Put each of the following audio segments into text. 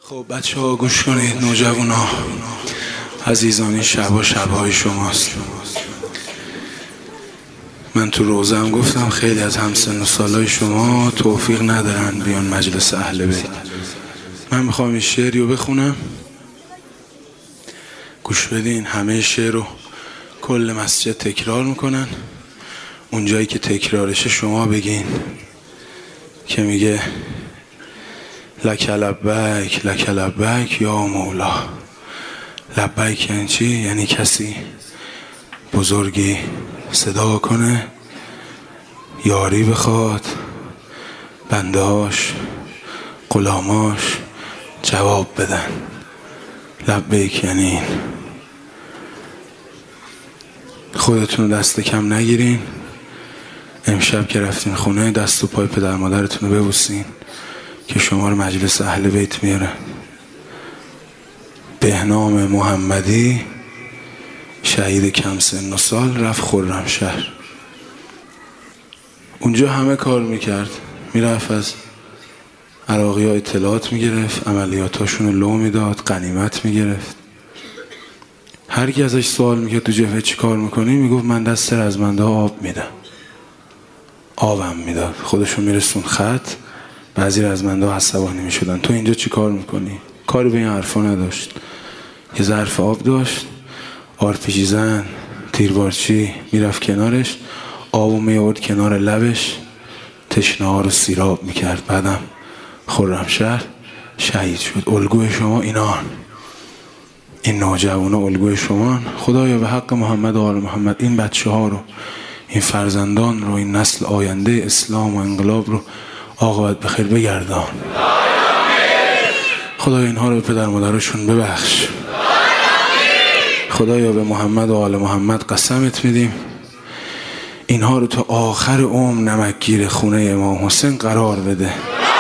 خب بچه ها گوش کنید، نوجوان ها عزیزان، این شبها شبهای شماست. من تو روزم گفتم خیلی از همسن و سالای شما توفیق ندارن بیان مجلس اهل بیت. من میخوام این شعری رو بخونم، گوش بدین. همه شعر رو کل مسجد تکرار میکنن، اونجایی که تکرارشه شما بگین که میگه لک لبیک لک لبیک یا مولا. لبیک یعنی چی؟ یعنی کسی بزرگی صدا کنه، یاری بخواد، بندهاش غلاماش جواب بدن. لبیک یعنی این. خودتون دست کم نگیرین. امشب که رفتین خونه دست و پای پدر مادرتون رو ببوسین که شما رو مجلس اهل بیت میاره. بهنام محمدی شهید کم سن و سال رفت خرمشهر. اونجا همه کار میکرد، میرفت از عراقی ها اطلاعات میگرفت، عملیاتاشون رو لو میداد، غنیمت میگرفت. هر کی ازش سوال میکرد تو جبهه چی کار میکنی؟ میگفت من دست رزمنده ها آب میدم. آبم میداد، خودشون میرسون خط. بعضی رزمنده ها عصبانی میشدن تو اینجا چی کار میکنی؟ کاری به این حرفا نداشت. یه ظرف آب داشت، آرپیجی زن، تیربارچی میرفت کنارش، آبو میورد کنار لبش، تشنه ها رو سیراب میکرد. بعدم خرمشهر شهید شد. الگوی شما اینان، این نوجوان الگوی شما. خدایا به حق محمد و آل محمد این بچه ها رو، این فرزندان رو، این نسل آینده اسلام و انقلاب رو عاقبت بخیر بگردان. خدایا اینها رو به پدر مادرشون ببخش. خدایا به محمد و آل محمد قسمت میدیم اینها رو تا آخر عمر نمکگیر خونه امام حسین قرار بده.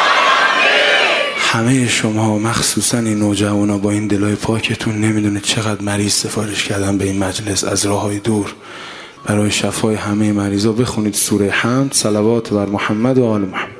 همه شما مخصوصا این نوجوانا با این دلای پاکتون نمیدونید چقدر مریض سفارش کردن به این مجلس از راههای دور برای شفای همه مریضا. بخونید سوره حمد، صلوات بر محمد و آل محمد.